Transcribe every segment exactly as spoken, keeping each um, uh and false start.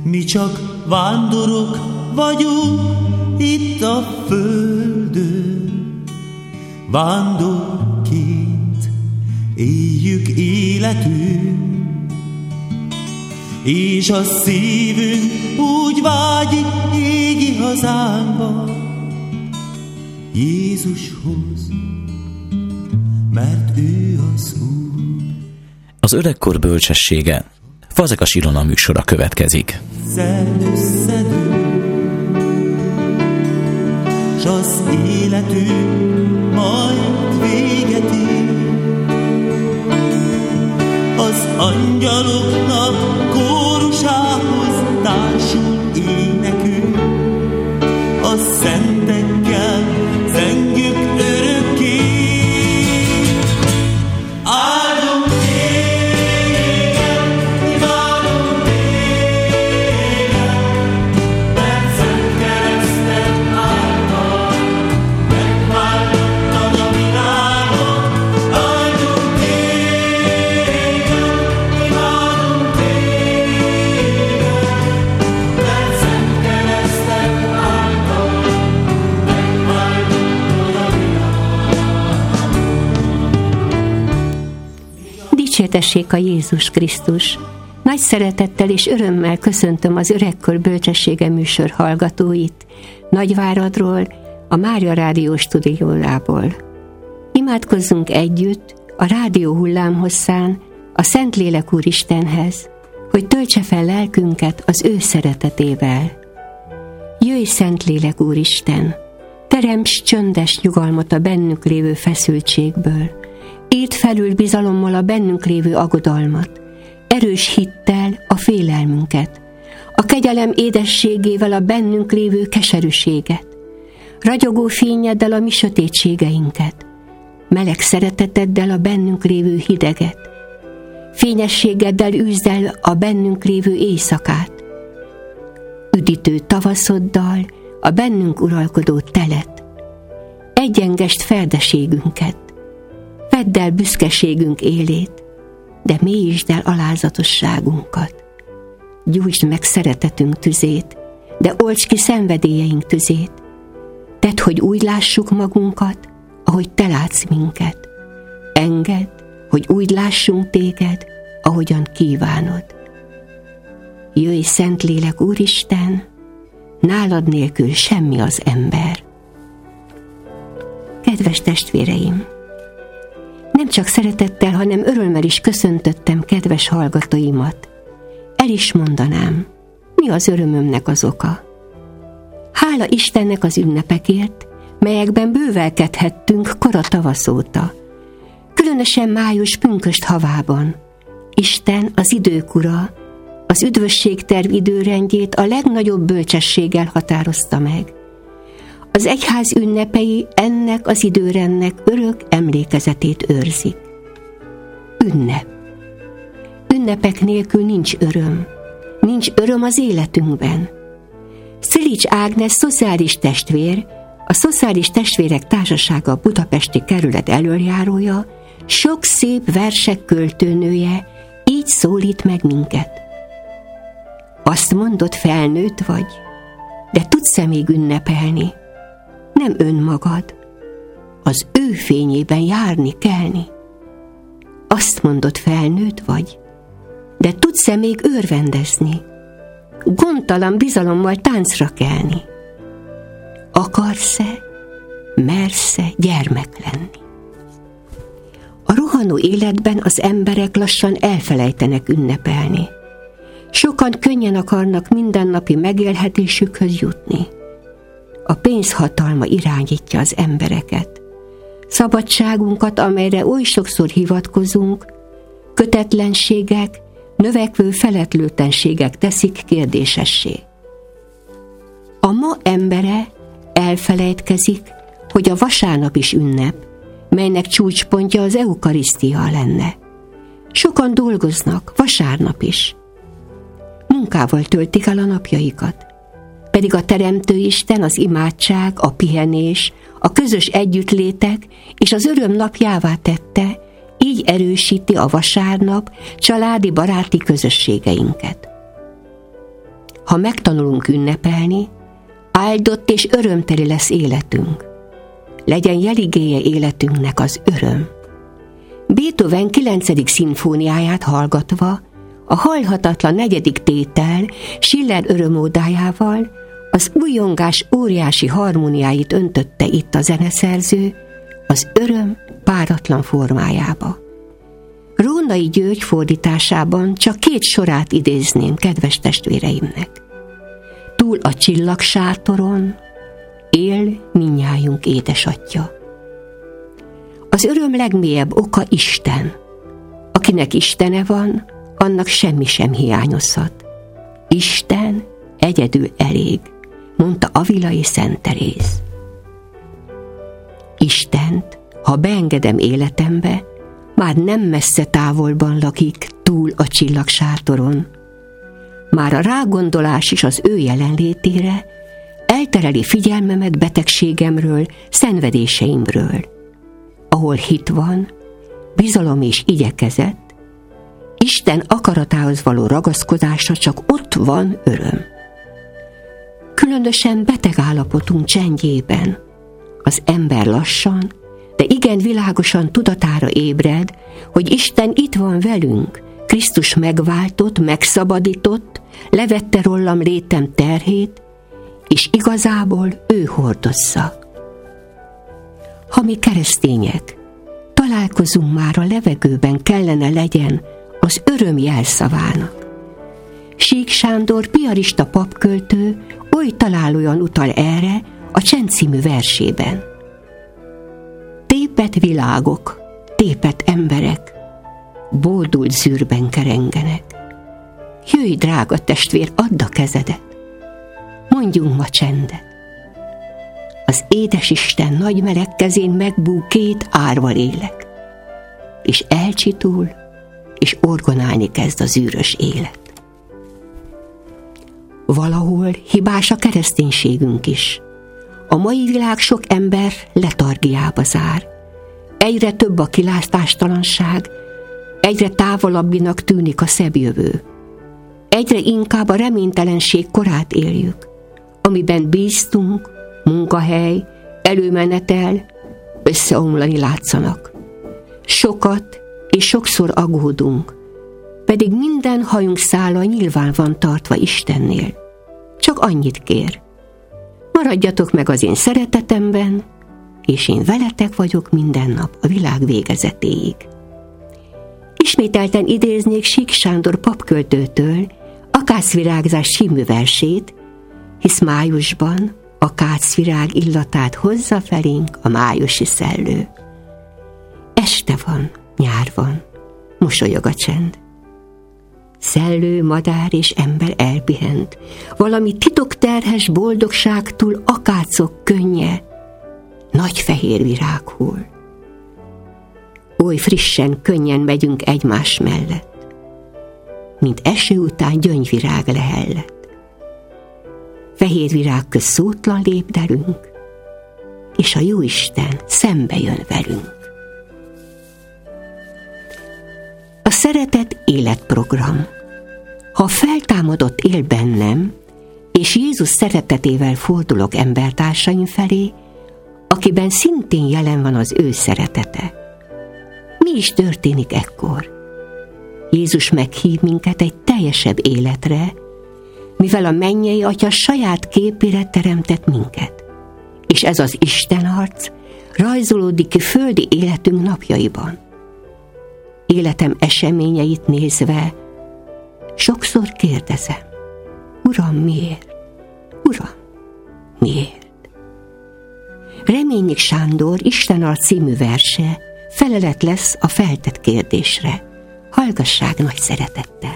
Mi csak vándorok vagyunk itt a földön, vándorként éljük életünk, és a szívünk úgy vágyik égi hazánkba, Jézushoz, mert ő az Úr. Az öregkor bölcsessége, Fazekas Ilona műsora következik. Összedünk, s az életünk majd véget ér. Az angyaloknak kórusához társul énekünk, a szentekkel zengjük örökké. Áldunk téged, imádunk téged, mert szent kereszted által megváltottad a világot. Áldunk téged, imádunk téged, mert szent kereszted által megváltottad a világot. Dicsértessék a Jézus Krisztus! Nagy szeretettel és örömmel köszöntöm az Öregkor Bölcsessége műsor hallgatóit Nagyváradról, a Mária Rádió stúdiójából. Imádkozzunk együtt a rádió hullámhosszán a Szentlélek Úristenhez, hogy töltse fel lelkünket az ő szeretetével. Jöjj, Szentlélek Úristen! Teremts csöndes nyugalmat a bennünk lévő feszültségből. Írd felül bizalommal a bennünk lévő aggodalmat, erős hittel a félelmünket, a kegyelem édességével a bennünk lévő keserűséget, ragyogó fényeddel a mi sötétségeinket, meleg szereteteddel a bennünk lévő hideget, fényességeddel űzd el a bennünk lévő éjszakát, üdítő tavaszoddal a bennünk uralkodó telet, egyengesd feldeségünket, vedd el büszkeségünk élét, de mélyítsd el alázatosságunkat. Gyújtsd meg szeretetünk tüzét, de oltsd ki szenvedélyeink tüzét. Tedd, hogy úgy lássuk magunkat, ahogy te látsz minket. Engedd, hogy úgy lássunk téged, ahogyan kívánod. Jöjj, Szentlélek Úristen, nálad nélkül semmi az ember. Kedves testvéreim! Nem csak szeretettel, hanem örömmel is köszöntöttem kedves hallgatóimat. El is mondanám, mi az örömömnek az oka. Hála Istennek az ünnepekért, melyekben bővelkedhettünk kora tavasz óta. Különösen május pünkösd havában. Isten, az idők ura, az üdvösségterv időrendjét a legnagyobb bölcsességgel határozta meg. Az egyház ünnepei ennek az időrendnek örök emlékezetét őrzik. Ünnep. Ünnepek nélkül nincs öröm. Nincs öröm az életünkben. Szilics Ágnes szociális testvér, a Szociális Testvérek Társasága budapesti kerület elöljárója, sok szép versek költőnője így szólít meg minket. Azt mondod, felnőtt vagy, de tudsz-e még ünnepelni? Nem önmagad, az ő fényében járni, kelni. Azt mondod, felnőtt vagy, de tudsz-e még örvendezni? Gondtalan bizalommal táncra kelni. Akarsz-e, mersz-e gyermek lenni? A rohanó életben az emberek lassan elfelejtenek ünnepelni. Sokan könnyen akarnak mindennapi megélhetésükhöz jutni. A pénz hatalma irányítja az embereket. Szabadságunkat, amelyre oly sokszor hivatkozunk, kötetlenségek, növekvő feletlőtlenségek teszik kérdésessé. A ma embere elfelejtkezik, hogy a vasárnap is ünnep, melynek csúcspontja az eukarisztia lenne. Sokan dolgoznak, vasárnap is. Munkával töltik el a napjaikat. Pedig a Teremtő Isten az imádság, a pihenés, a közös együttlétek és az öröm napjává tette, így erősíti a vasárnap családi baráti közösségeinket. ha megtanulunk ünnepelni, áldott és örömteli lesz életünk. Legyen jeligéje életünknek az öröm. Beethoven kilencedik szimfóniáját hallgatva, a halhatatlan negyedik tétel Schiller örömódájával az újongás óriási harmóniáit öntötte itt a zeneszerző, az öröm páratlan formájába. Rónai György fordításában csak két sorát idézném kedves testvéreimnek. Túl a csillagsátoron él mindnyájunk édesatya. Az öröm legmélyebb oka Isten. Akinek Istene van, annak semmi sem hiányozhat. Isten egyedül elég, mondta Avilai Szent Teréz. Istent, ha beengedem életembe, már nem messze távolban lakik, túl a csillagsátoron. Már a rágondolás is az ő jelenlétére eltereli figyelmemet betegségemről, szenvedéseimről. Ahol hit van, bizalom és igyekezet, Isten akaratához való ragaszkodásra csak ott van öröm. Különösen beteg állapotunk csendjében az ember lassan, de igen világosan tudatára ébred, hogy Isten itt van velünk, Krisztus megváltott, megszabadított, levette rólam létem terhét, és igazából ő hordozza. Ha mi keresztények találkozunk, már a levegőben kellene legyen az öröm jelszavának. Sík Sándor piarista papköltő oly találóan utal erre a Csend című versében. Tépet világok, tépet emberek, boldult zűrben kerengenek. Jöjj, drága testvér, add a kezedet, mondjunk ma csendet. Az édes Isten nagy meleg kezén megbúj két árva lélek, és elcsitul, és orgonálni kezd a zűrös élet. Valahol hibás a kereszténységünk is. A mai világ sok ember letargiába zár. Egyre több a kilátástalanság, egyre távolabbinak tűnik a szebb jövő. Egyre inkább a reménytelenség korát éljük, amiben bíztunk, munkahely, előmenetel, összeomlani látszanak. Sokat és sokszor aggódunk, pedig minden hajunk szála nyilván van tartva Istennél. Csak annyit kér: maradjatok meg az én szeretetemben, és én veletek vagyok minden nap a világ végezetéig. Ismételten idéznék Sík Sándor papköltőtől Akácvirágzás című versét, hisz májusban akácvirág illatát hozza felénk a májusi szellő. Este van, nyár van, mosolyog a csend. Szellő, madár és ember elpihent, valami titokterhes boldogságtól akácok könnye, nagy fehér virág hull. Oly frissen, könnyen megyünk egymás mellett, mint eső után gyöngyvirág lehellett. Fehér virág köz szótlan lépdelünk, és a Jóisten szembe jön velünk. A szeretet életprogram. Ha feltámadott él bennem, és Jézus szeretetével fordulok embertársaim felé, akiben szintén jelen van az ő szeretete. Mi is történik ekkor? Jézus meghív minket egy teljesebb életre, mivel a mennyei Atya saját képére teremtett minket. És ez az Istenarc rajzolódik ki földi életünk napjaiban. Életem eseményeit nézve sokszor kérdezem: Uram, miért? Uram, miért? Reményik Sándor Istenarc című verse felelet lesz a feltett kérdésre. Hallgassák nagy szeretettel!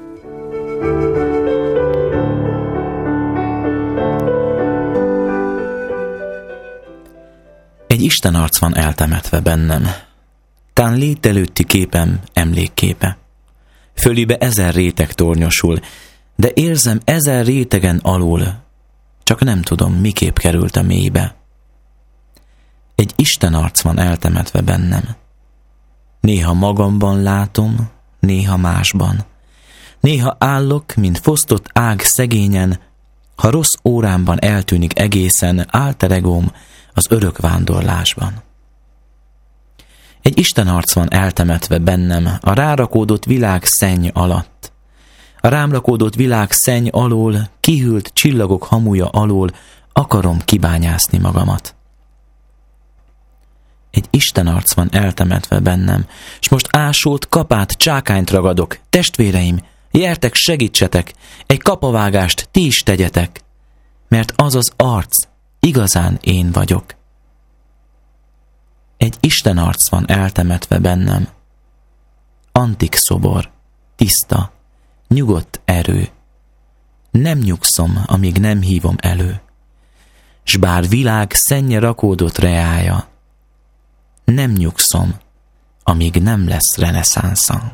Egy Istenarc van eltemetve bennem, tán lét előtti képem emlékképe. Fölébe ezer réteg tornyosul, de érzem ezer rétegen alul, csak nem tudom, miképp került a mélybe. Egy Istenarc van eltemetve bennem. Néha magamban látom, néha másban, Néha állok, mint fosztott ág szegényen, ha rossz órámban eltűnik egészen alter egóm az örök vándorlásban. Egy istenarc van eltemetve bennem a rárakódott világ szenny alatt. A rám rakódott világ szenny alól, kihűlt csillagok hamuja alól akarom kibányászni magamat. Egy istenarc van eltemetve bennem, s most ásót, kapát, csákányt ragadok. Testvéreim, gyertek, segítsetek, egy kapavágást ti is tegyetek, mert az az arc, igazán én vagyok. Egy istenarc van eltemetve bennem, antik szobor, tiszta, nyugodt erő. Nem nyugszom, amíg nem hívom elő, s bár világ szennye rakódott reája, nem nyugszom, amíg nem lesz reneszánsza.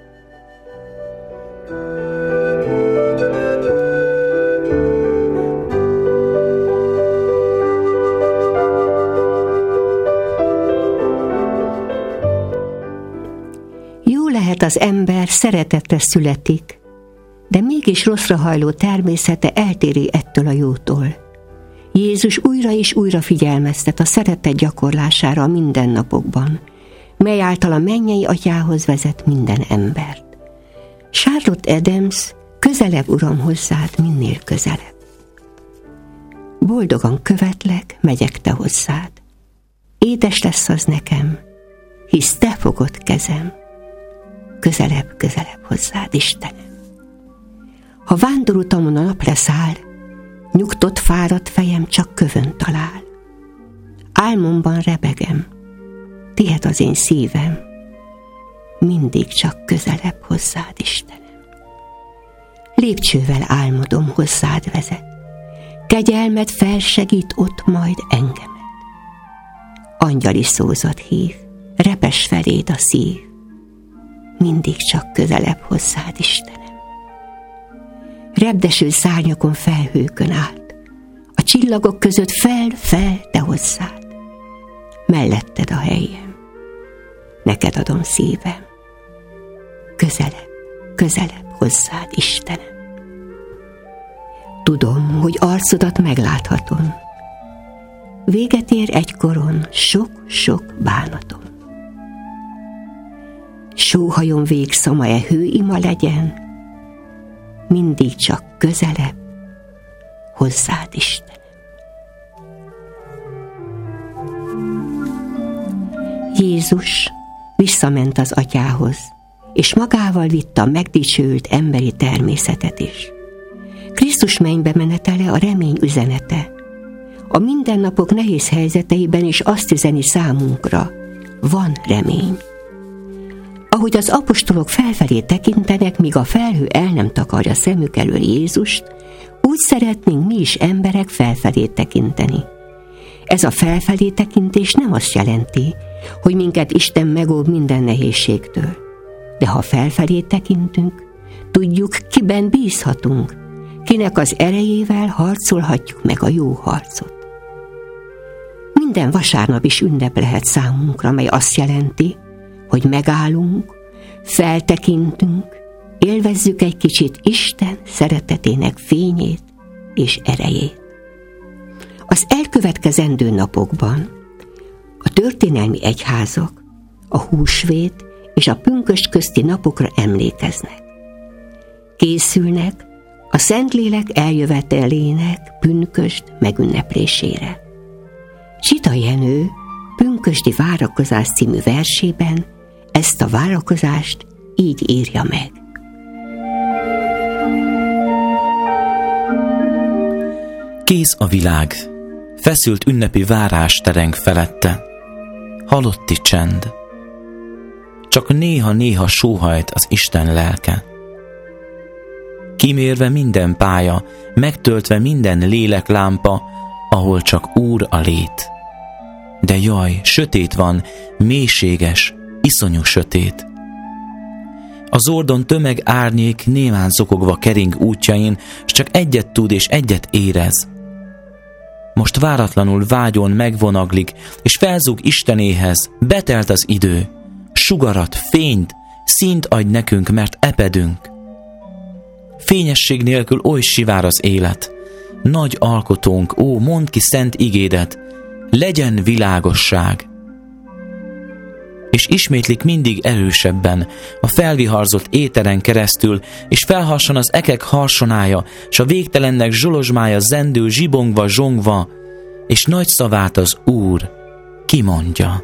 Jó lehet, az ember szeretetre születik, de mégis rosszra hajló természete eltéri ettől a jótól. Jézus újra és újra figyelmeztet a szeretet gyakorlására a mindennapokban, mely által a mennyei atyához vezet minden embert. Charlotte Adams, közelebb, Uram, hozzád, minél közelebb. Boldogan követlek, megyek te hozzád. Édes lesz az nekem, hisz te fogod kezem. Közelebb, közelebb hozzád, Istenem. Ha vándorutamon a nap leszáll, nyugtott, fáradt fejem csak kövön talál. Álmomban rebegem, tihed az én szívem, mindig csak közelebb hozzád, Istenem. Lépcsővel álmodom, hozzád vezet, kegyelmed felsegít ott majd engemet. Angyali szózat hív, repes feléd a szív, mindig csak közelebb hozzád, Istenem. Repdeső szárnyakon felhőkön állt, a csillagok között fel, fel, te hozzád. Melletted a helyem, neked adom szívem. Közelebb, közelebb hozzád, Istenem. Tudom, hogy arcodat megláthatom, véget ér egykoron sok-sok bánatom. Sóhajom végszama e hőima legyen, mindig csak közelebb hozzád, Istenem. Jézus visszament az atyához, és magával vitte a megdicsőült emberi természetet is. Krisztus mennybe menetele a remény üzenete. A mindennapok nehéz helyzeteiben is azt üzeni számunkra, van remény. Ahogy az apostolok felfelé tekintenek, míg a felhő el nem takarja szemük elől Jézust, úgy szeretnénk mi is emberek felfelé tekinteni. Ez a felfelé tekintés nem azt jelenti, hogy minket Isten megóv minden nehézségtől. De ha felfelé tekintünk, tudjuk, kiben bízhatunk, kinek az erejével harcolhatjuk meg a jó harcot. Minden vasárnap is ünnep lehet számunkra, mely azt jelenti, hogy megállunk, feltekintünk, élvezzük egy kicsit Isten szeretetének fényét és erejét. Az elkövetkezendő napokban a történelmi egyházak a húsvét és a pünkösd közti napokra emlékeznek. Készülnek a Szentlélek eljövetelének pünkösd megünneplésére. Zsida Jenő Pünkösdi várakozás című versében ezt a várakozást így írja meg. Kész a világ, feszült ünnepi várás tereng felette, halotti csend. Csak néha-néha sóhajt az Isten lelke. Kimérve minden pálya, megtöltve minden léleklámpa, ahol csak Úr a lét. De jaj, sötét van, mélységes, iszonyú sötét. A zordon tömeg árnyék némán zokogva kering útjain, s csak egyet tud és egyet érez. Most váratlanul vágyon megvonaglik, és felzúg Istenéhez, betelt az idő. Sugarat, fényt, színt adj nekünk, mert epedünk. Fényesség nélkül oly sivár az élet. Nagy alkotónk, ó, mondd ki szent igédet, legyen világosság. És ismétlik mindig erősebben, a felviharzott éteren keresztül, és felhasson az ekek harsonája, s a végtelennek zsolozsmája zendül, zsibongva, zsongva, és nagy szavát az Úr kimondja.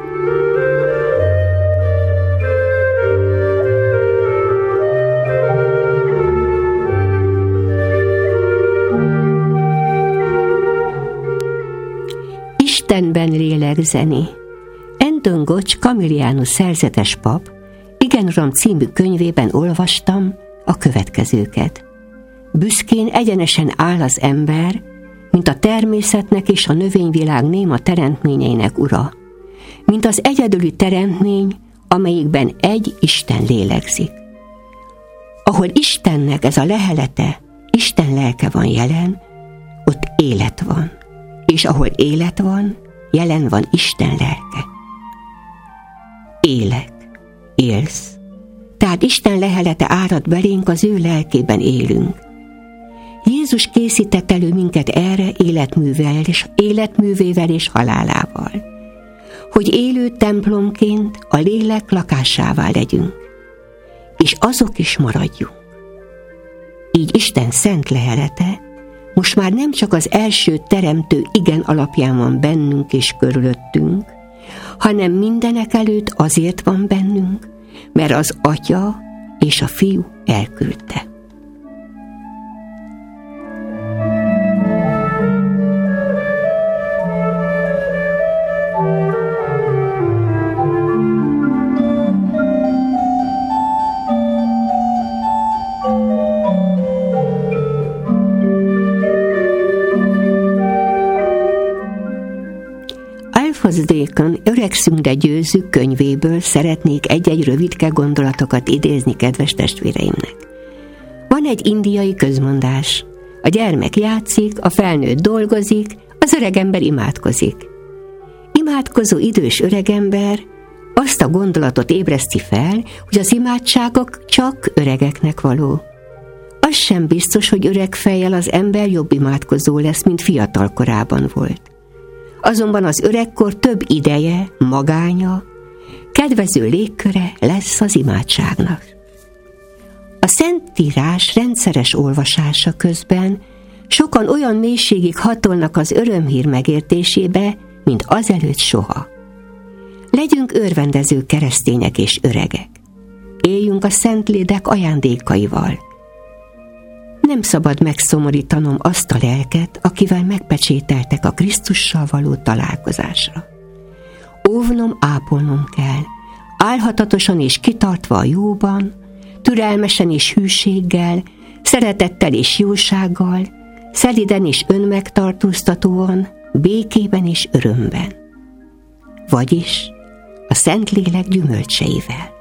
Istenben lélegzeni. Anton Gocs Camillianus szerzetes pap Igen Uram című könyvében olvastam a következőket. Büszkén egyenesen áll az ember, mint a természetnek és a növényvilág néma teremtményeinek ura, mint az egyedüli teremtmény, amelyikben egy Isten lélegzik. Ahol Istennek ez a lehelete, Isten lelke van jelen, ott élet van, és ahol élet van, jelen van Isten lelke. Élek, élsz. Tehát Isten lehelete árad belénk, az ő lelkében élünk. Jézus készített elő minket erre életművel és, életművével és halálával, hogy élő templomként a lélek lakásává legyünk, és azok is maradjunk. Így Isten szent lehelete most már nem csak az első teremtő igen alapján van bennünk és körülöttünk, hanem mindenek előtt azért van bennünk, mert az Atya és a Fiú elküldte. Alphonse Décon Öregszünk, de győzzük könyvéből szeretnék egy-egy rövidke gondolatokat idézni kedves testvéreimnek. Van egy indiai közmondás. A gyermek játszik, a felnőtt dolgozik, az öregember imádkozik. Imádkozó idős öregember azt a gondolatot ébreszti fel, hogy az imádságok csak öregeknek való. Az sem biztos, hogy öreg fejjel az ember jobb imádkozó lesz, mint fiatal korában volt. Azonban az öregkor több ideje, magánya, kedvező légköre lesz az imádságnak. A Szentírás rendszeres olvasása közben sokan olyan mélységig hatolnak az örömhír megértésébe, mint azelőtt soha. Legyünk örvendező keresztények és öregek. Éljünk a Szentlédek ajándékaival. Nem szabad megszomorítanom azt a lelket, akivel megpecsételtek a Krisztussal való találkozásra. Óvnom, ápolnom kell, álhatatosan és kitartva a jóban, türelmesen és hűséggel, szeretettel és jósággal, szeliden és önmegtartóztatóan, békében és örömben. Vagyis a Szentlélek gyümölcseivel.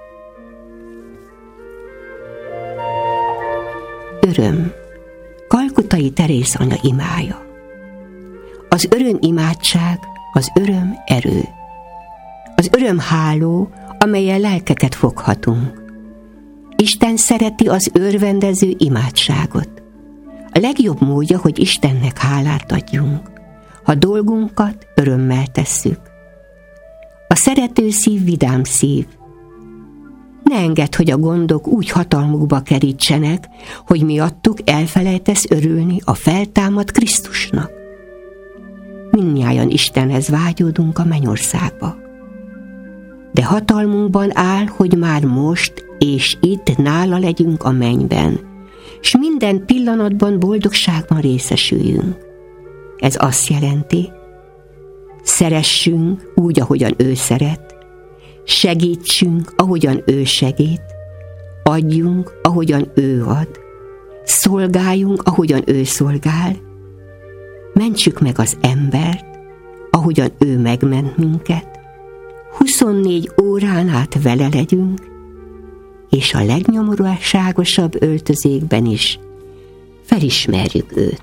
Öröm. Kalkutai Teréz anya imája. Az öröm imádság, az öröm erő. Az öröm háló, amellyel lelkeket foghatunk. Isten szereti az örvendező imádságot. A legjobb módja, hogy Istennek hálát adjunk, ha dolgunkat örömmel tesszük. A szerető szív vidám szív. Ne engedd, hogy a gondok úgy hatalmukba kerítsenek, hogy miattuk elfelejtesz örülni a feltámadt Krisztusnak. Mindnyájan Istenhez vágyódunk a mennyországba. De hatalmunkban áll, hogy már most és itt nála legyünk a mennyben, s minden pillanatban boldogságban részesüljünk. Ez azt jelenti, szeressünk úgy, ahogyan ő szeret, segítsünk, ahogyan ő segít, adjunk, ahogyan ő ad, szolgáljunk, ahogyan ő szolgál, mentsük meg az embert, ahogyan ő megment minket, huszonnégy órán át vele legyünk, és a legnyomorúságosabb öltözékben is felismerjük őt.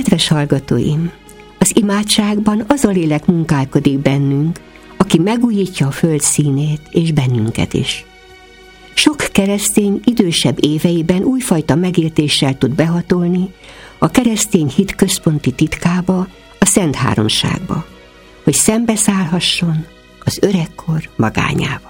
Kedves hallgatóim, az imádságban az a lélek munkálkodik bennünk, aki megújítja a föld színét és bennünket is. Sok keresztény idősebb éveiben újfajta megértéssel tud behatolni a keresztény hit központi titkába, a Szent Háromságba, hogy szembeszállhasson az öregkor magányával.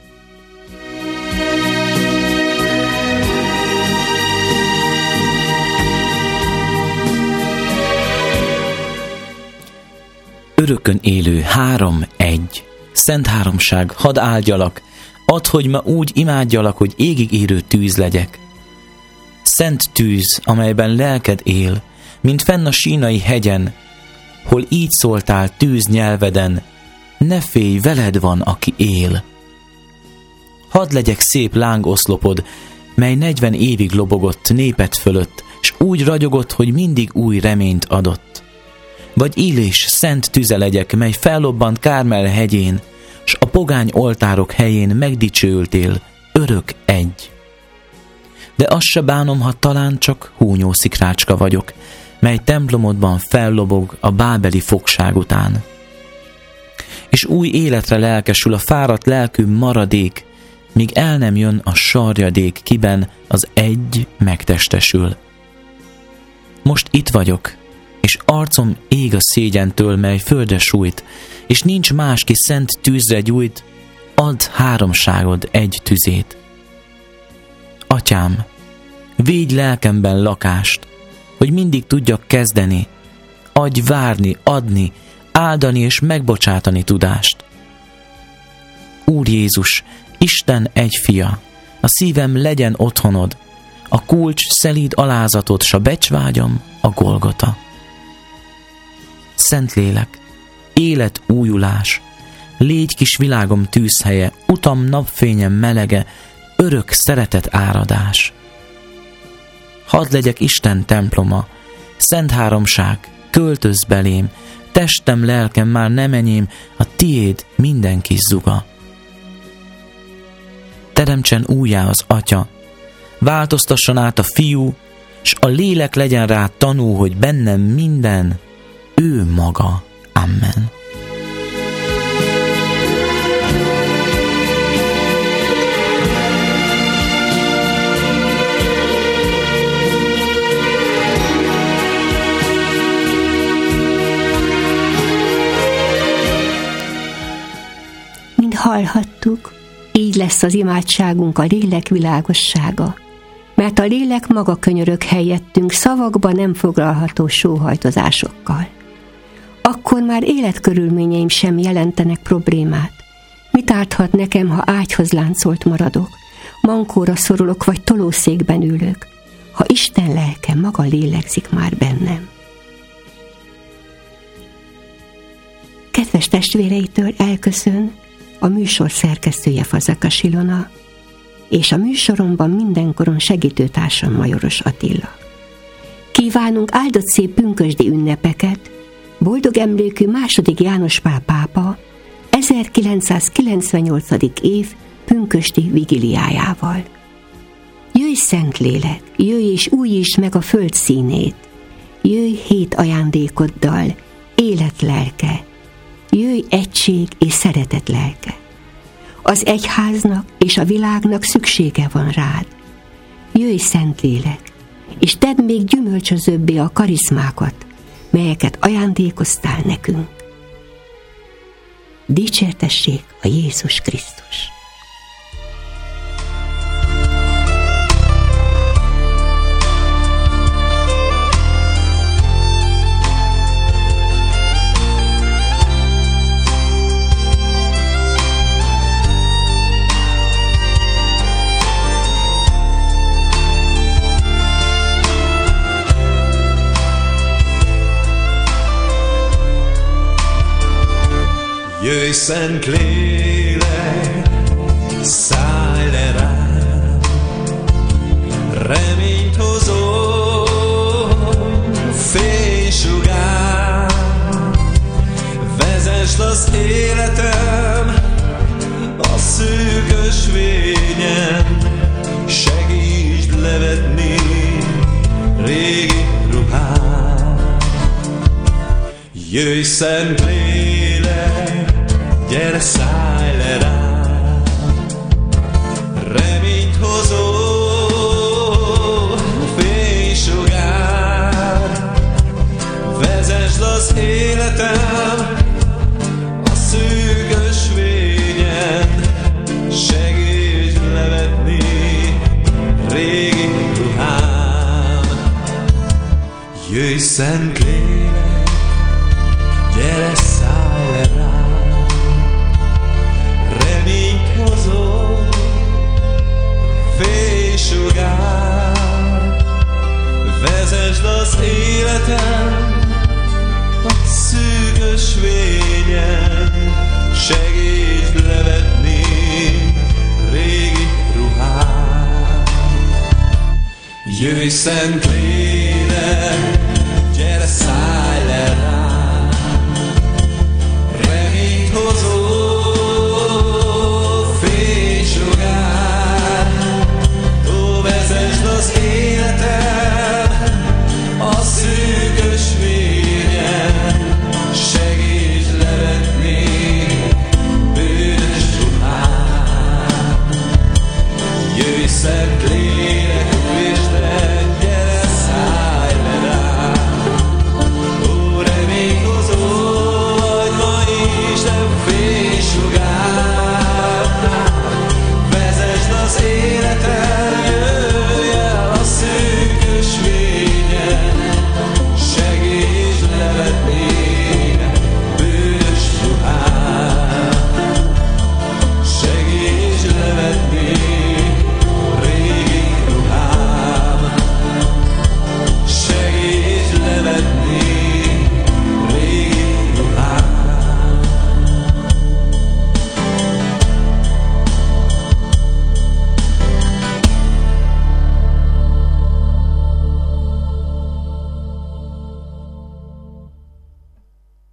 Örökön élő három egy, Szent Háromság, hadd áldjalak, add, hogy ma úgy imádjalak, hogy égig érő tűz legyek. Szent tűz, amelyben lelked él, mint fenn a sínai hegyen, hol így szóltál tűz nyelveden, ne félj, veled van, aki él. Hadd legyek szép lángoszlopod, mely negyven évig lobogott néped fölött, s úgy ragyogott, hogy mindig új reményt adott. Vagy Illés szent tüze legyek, mely fellobbant Kármel hegyén, s a pogány oltárok helyén megdicsőültél, örök egy. De azt se bánom, ha talán csak húnyó szikrácska vagyok, mely templomodban fellobog a bábeli fogság után. És új életre lelkesül a fáradt lelkű maradék, míg el nem jön a sarjadék, kiben az egy megtestesül. Most itt vagyok, és arcom ég a szégyentől, mely földre sújt, és nincs más, ki szent tűzre gyújt, add háromságod egy tüzét. Atyám, védj lelkemben lakást, hogy mindig tudjak kezdeni, adj várni, adni, áldani és megbocsátani tudást. Úr Jézus, Isten egy fia, a szívem legyen otthonod, a kulcs szelíd alázatod, s a becsvágyam a Golgota. Szentlélek, élet újulás, légy kis világom tűzhelye, utam napfényem melege, örök szeretet áradás. Hadd legyek Isten temploma, Szent Háromság, költözz belém, testem, lelkem már nem enyém, a tiéd minden kis zuga. Teremtsen újjá az Atya, változtasson át a Fiú, s a lélek legyen rá tanú, hogy bennem minden ő maga. Amen. Mint hallhattuk, így lesz az imádságunk a lélek világossága, mert a lélek maga könyörög helyettünk szavakba nem foglalható sóhajtozásokkal. Akkor már életkörülményeim sem jelentenek problémát. Mit árthat nekem, ha ágyhoz láncolt maradok, mankóra szorulok vagy tolószékben ülök, ha Isten lelke maga lélegzik már bennem? Kedves testvéreitől elköszön a műsor szerkesztője, Fazekas Ilona, és a műsoromban mindenkoron segítőtársam, Majoros Attila. Kívánunk áldott szép pünkösdi ünnepeket, boldog emlékű második János Pál pápa ezerkilencszázkilencvennyolcadik év pünkösdi vigiliájával. Jöjj, Szentlélek, jöjj és újítsd meg a föld színét, jöjj hét ajándékoddal, élet lelke, jöjj egység és szeretet lelke. Az egyháznak és a világnak szüksége van rád. Jöjj, Szentlélek, és tedd még gyümölcsözőbbé a karizmákat, melyeket ajándékoztál nekünk. Dicsértessék a Jézus Krisztus! Jöjj, Szent Lélek, szállj le rám, reményt hozó fénysugár, vezesd az életem a szűk ösvényen, segítsd levetni régi ruhám. Jöjj, Szent Lélek, gyere, szállj le rám, reményt hozó fénysugár, vezesd az életem a szűk ösvényen, segítsd levetni régi ruhám. Jöjj, Szent Lélek, gyere, szállj le rám, reményt hozó fénysugár, vezesd az életem a szűk ösvényen, segítsd levetni régi ruhám. Jöjj, Szent Lélek, gyere, szállj le rám, reményt hozó fénysugár, ó, vezesd az életem a szűk ösvényen, segítsd levetni bűnös ruhám. Jöjj, Szent Lélek,